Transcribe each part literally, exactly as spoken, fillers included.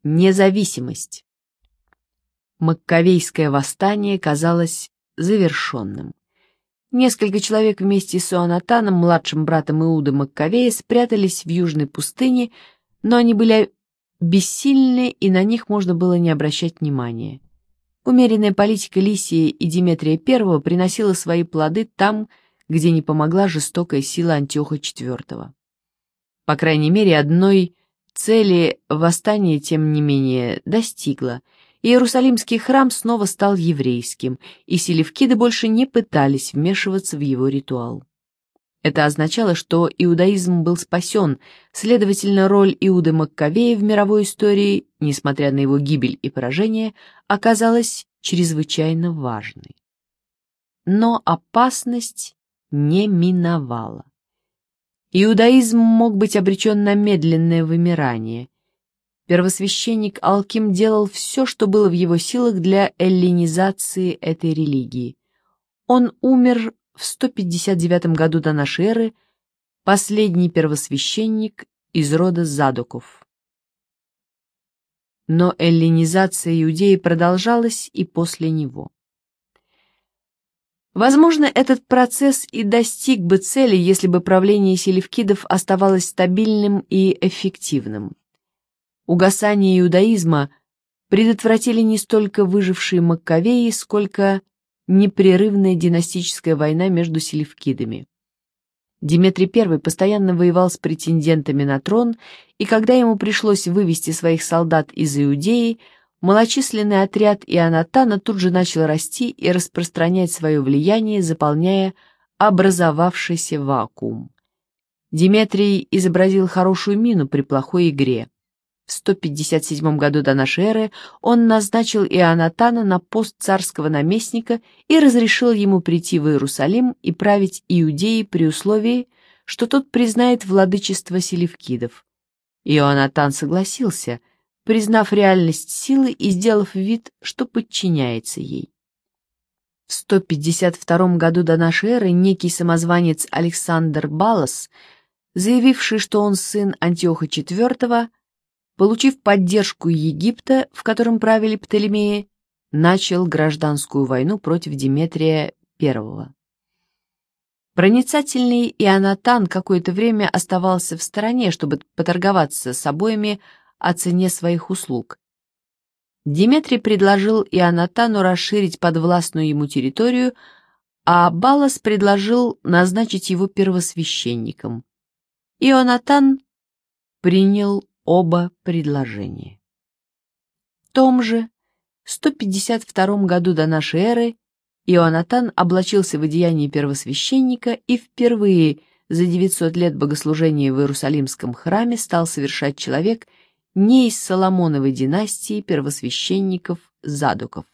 Независимость. Маккавейское восстание казалось завершенным. Несколько человек вместе с Ионатаном, младшим братом Иуды Маккавея, спрятались в южной пустыне, но они были бессильны, и на них можно было не обращать внимания. Умеренная политика Лисия и Деметрия I приносила свои плоды там, где не помогла жестокая сила Антиоха четвёртого. По крайней мере, одной цели восстание, тем не менее, достигло. Иерусалимский храм снова стал еврейским, и селевкиды больше не пытались вмешиваться в его ритуал. Это означало, что иудаизм был спасен, следовательно, роль Иуды Маккавея в мировой истории, несмотря на его гибель и поражение, оказалась чрезвычайно важной. Но опасность не миновала. Иудаизм мог быть обречен на медленное вымирание. Первосвященник Алким делал все, что было в его силах для эллинизации этой религии. Он умер в сто пятьдесят девятом году до нашей эры, последний первосвященник из рода Задоков. Но эллинизация Иудеи продолжалась и после него. Возможно, этот процесс и достиг бы цели, если бы правление селевкидов оставалось стабильным и эффективным. Угасание иудаизма предотвратили не столько выжившие Маккавеи, сколько непрерывная династическая война между селевкидами. Деметрий I постоянно воевал с претендентами на трон, и когда ему пришлось вывести своих солдат из Иудеи, малочисленный отряд Ионатана тут же начал расти и распространять свое влияние, заполняя образовавшийся вакуум. Деметрий изобразил хорошую мину при плохой игре. В сто пятьдесят седьмом году до нашей эры он назначил Ионатана на пост царского наместника и разрешил ему прийти в Иерусалим и править Иудеей при условии, что тот признает владычество селевкидов. Ионатан согласился, признав реальность силы и сделав вид, что подчиняется ей. В сто пятьдесят втором году до нашей эры некий самозванец Александр Балас, заявивший, что он сын Антиоха четвёртого, получив поддержку Египта, в котором правили Птолемеи, начал гражданскую войну против Деметрия I. Проницательный Ионатан какое-то время оставался в стороне, чтобы поторговаться с обоими о цене своих услуг. Деметрий предложил Ионатану расширить подвластную ему территорию, а Балас предложил назначить его первосвященником. Ионатан принял оба предложения. В том же сто пятьдесят втором году до нашей эры Ионатан облачился в одеяние первосвященника и впервые за девятьсот лет богослужения в Иерусалимском храме стал совершать человек не из Соломоновой династии первосвященников Задоков.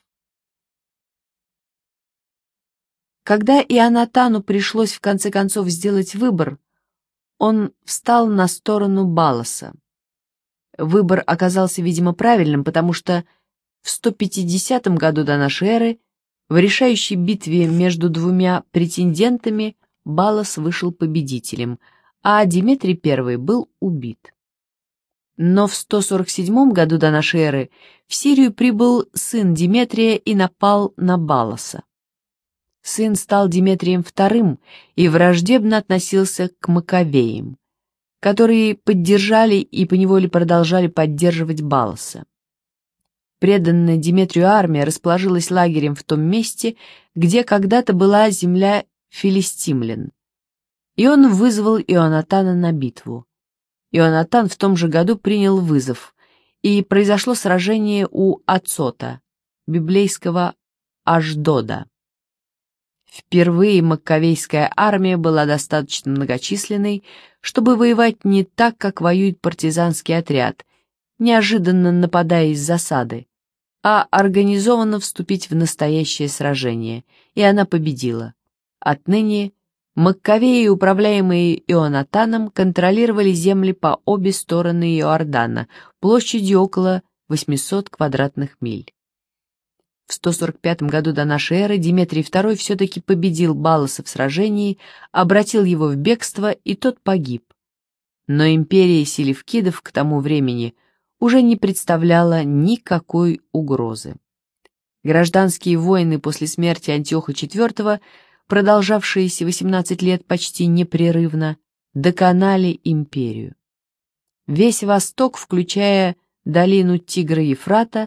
Когда Ионатану пришлось в конце концов сделать выбор, он встал на сторону Баласа. Выбор оказался, видимо, правильным, потому что в сто пятидесятом году до нашей эры в решающей битве между двумя претендентами Балас вышел победителем, а Деметрий I был убит. Но в сто сорок седьмом году до нашей эры в Сирию прибыл сын Деметрия и напал на Баласа. Сын стал Деметрием вторым и враждебно относился к Маккавеям, которые поддержали и поневоле продолжали поддерживать Баласа. Преданная Деметрию армия расположилась лагерем в том месте, где когда-то была земля филистимлян, и он вызвал Ионатана на битву. Ионатан в том же году принял вызов, и произошло сражение у Ацота, библейского Ашдода. Впервые маккавейская армия была достаточно многочисленной, чтобы воевать не так, как воюет партизанский отряд, неожиданно нападая из засады, а организованно вступить в настоящее сражение, и она победила. Отныне Маккавеи, управляемые Ионатаном, контролировали земли по обе стороны Иордана, площадью около восьмисот квадратных миль. В сто сорок пятом году до нашей эры Деметрий второй все-таки победил Баласа в сражении, обратил его в бегство, и тот погиб. Но империя селевкидов к тому времени уже не представляла никакой угрозы. Гражданские войны после смерти Антиоха четвёртого, продолжавшиеся восемнадцать лет почти непрерывно, доконали империю. Весь Восток, включая долину Тигра-Ефрата,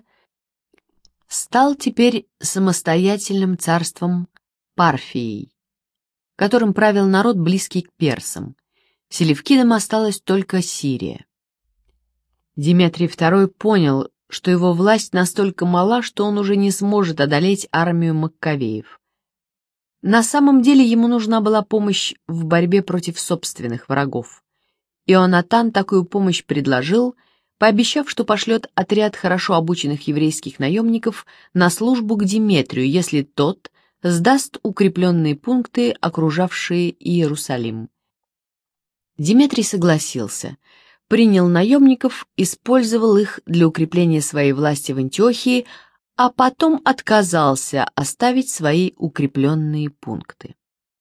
стал теперь самостоятельным царством Парфией, которым правил народ, близкий к персам. Селевкидам осталась только Сирия. Диметрий второй понял, что его власть настолько мала, что он уже не сможет одолеть армию Маккавеев. На самом деле ему нужна была помощь в борьбе против собственных врагов. Ионатан такую помощь предложил, пообещав, что пошлет отряд хорошо обученных еврейских наемников на службу к Диметрию, если тот сдаст укрепленные пункты, окружавшие Иерусалим. Диметрий согласился, принял наемников, использовал их для укрепления своей власти в Антиохии, а потом отказался оставить свои укрепленные пункты.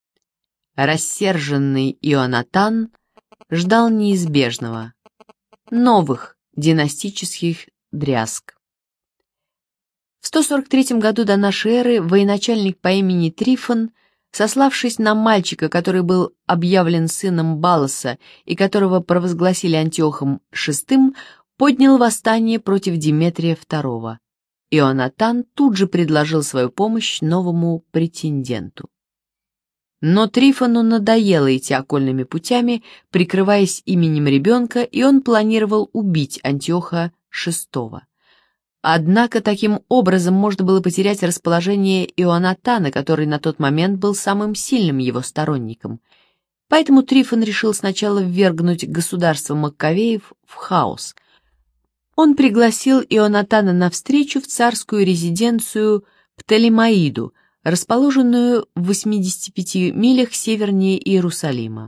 Рассерженный Ионатан ждал неизбежного, новых династических дрязг. В сто сорок третьем году до нашей эры военачальник по имени Трифон, сославшись на мальчика, который был объявлен сыном Балоса и которого провозгласили Антиохом шестым, поднял восстание против Диметрия второго. Ионатан тут же предложил свою помощь новому претенденту. Но Трифону надоело идти окольными путями, прикрываясь именем ребенка, и он планировал убить Антиоха шестого. Однако таким образом можно было потерять расположение Ионатана, который на тот момент был самым сильным его сторонником. Поэтому Трифон решил сначала ввергнуть государство Маккавеев в хаос. Он пригласил Ионатана на встречу в царскую резиденцию Птолемаиду, расположенную в восьмидесяти пяти милях севернее Иерусалима.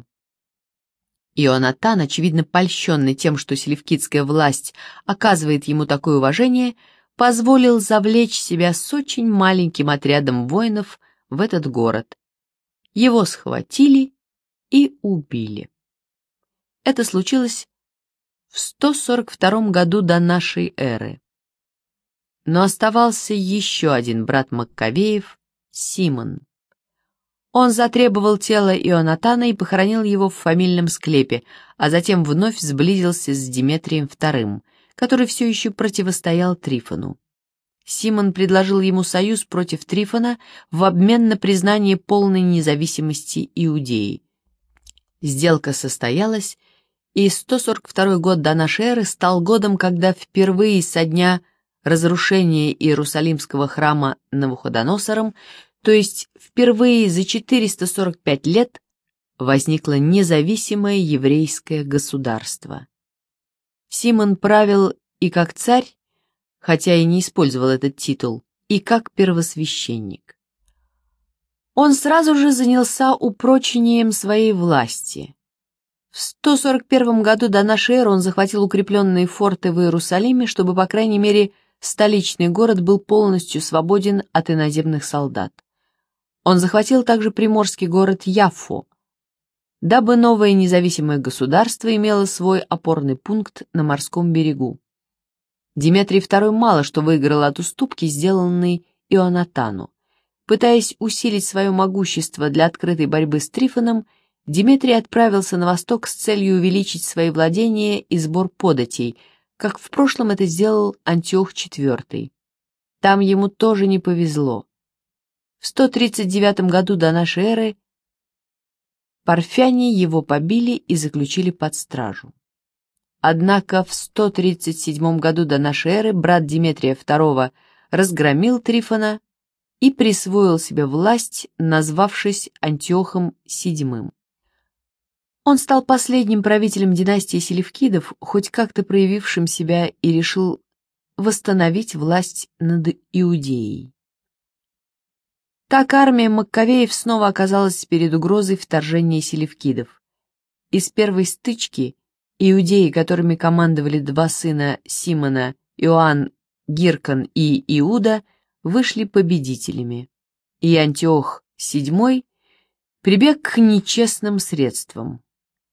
Ионатан, очевидно польщенный тем, что селевкидская власть оказывает ему такое уважение, позволил завлечь себя с очень маленьким отрядом воинов в этот город. Его схватили и убили. Это случилось в сто сорок втором году до нашей эры. Но оставался еще один брат Маккавеев, Симон. Он затребовал тело Ионатана и похоронил его в фамильном склепе, а затем вновь сблизился с Диметрием вторым, который все еще противостоял Трифону. Симон предложил ему союз против Трифона в обмен на признание полной независимости Иудеи. Сделка состоялась, и сто сорок второй год до нашей эры стал годом, когда впервые со дня разрушения Иерусалимского храма Навуходоносором, то есть впервые за четыреста сорок пять лет, возникло независимое еврейское государство. Симон правил и как царь, хотя и не использовал этот титул, и как первосвященник. Он сразу же занялся упрочением своей власти. В сто сорок первом году до нашей эры он захватил укрепленные форты в Иерусалиме, чтобы, по крайней мере, столичный город был полностью свободен от иноземных солдат. Он захватил также приморский город Яффу, дабы новое независимое государство имело свой опорный пункт на морском берегу. Диметрий второй мало что выиграл от уступки, сделанной Ионатану. Пытаясь усилить свое могущество для открытой борьбы с Трифоном, Диметрий отправился на восток с целью увеличить свои владения и сбор податей, как в прошлом это сделал Антиох четвёртый. Там ему тоже не повезло. В сто тридцать девятом году до нашей эры парфяне его побили и заключили под стражу. Однако в сто тридцать седьмом году до нашей эры брат Диметрия второго разгромил Трифона и присвоил себе власть, назвавшись Антиохом седьмым. Он стал последним правителем династии Селевкидов, хоть как-то проявившим себя, и решил восстановить власть над Иудеей. Так армия Маккавеев снова оказалась перед угрозой вторжения селевкидов. Из первой стычки иудеи, которыми командовали два сына Симона, Иоанн, Гиркон и Иуда, вышли победителями, и Антиох седьмой прибег к нечестным средствам.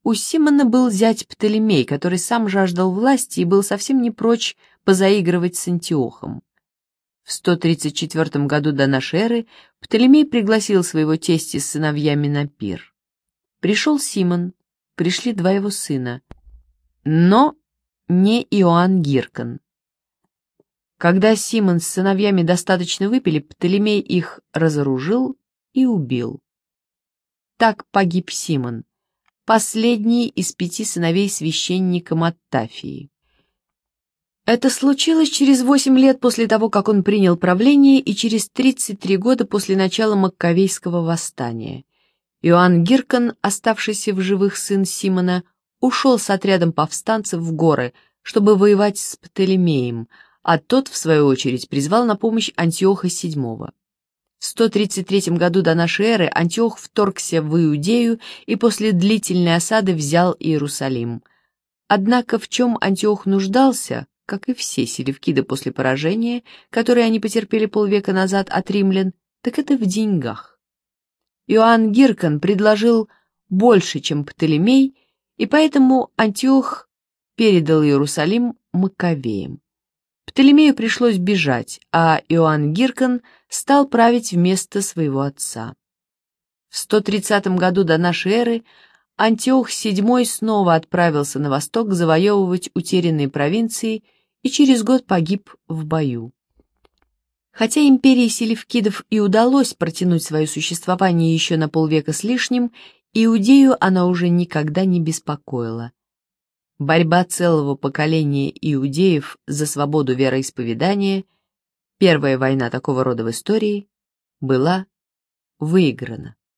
У Симона был зять Птолемей, который сам жаждал власти и был совсем не прочь позаигрывать с Антиохом. В сто тридцать четвёртом году до нашей эры Птолемей пригласил своего тестя с сыновьями на пир. Пришел Симон, пришли два его сына, но не Иоанн Гиркон. Когда Симон с сыновьями достаточно выпили, Птолемей их разоружил и убил. Так погиб Симон, последний из пяти сыновей священника Маттафии. Это случилось через восемь лет после того, как он принял правление, и через тридцать три года после начала Маккавейского восстания. Иоанн Гиркон, оставшийся в живых сын Симона, ушел с отрядом повстанцев в горы, чтобы воевать с Птолемеем, а тот, в свою очередь, призвал на помощь Антиоха седьмого. В сто тридцать третьем году до нашей эры Антиох вторгся в Иудею и после длительной осады взял Иерусалим. Однако в чем Антиох нуждался, как и все селевкиды после поражения, которое они потерпели полвека назад от римлян, так это в деньгах. Иоанн Гиркон предложил больше, чем Птолемей, и поэтому Антиох передал Иерусалим Маккавеям. Птолемею пришлось бежать, а Иоанн Гиркон стал править вместо своего отца. В сто тридцатом году до нашей эры Антиох седьмой снова отправился на восток завоевывать утерянные провинции и через год погиб в бою. Хотя империи селевкидов и удалось протянуть свое существование еще на полвека с лишним, Иудею она уже никогда не беспокоила. Борьба целого поколения иудеев за свободу вероисповедания, первая война такого рода в истории, была выиграна.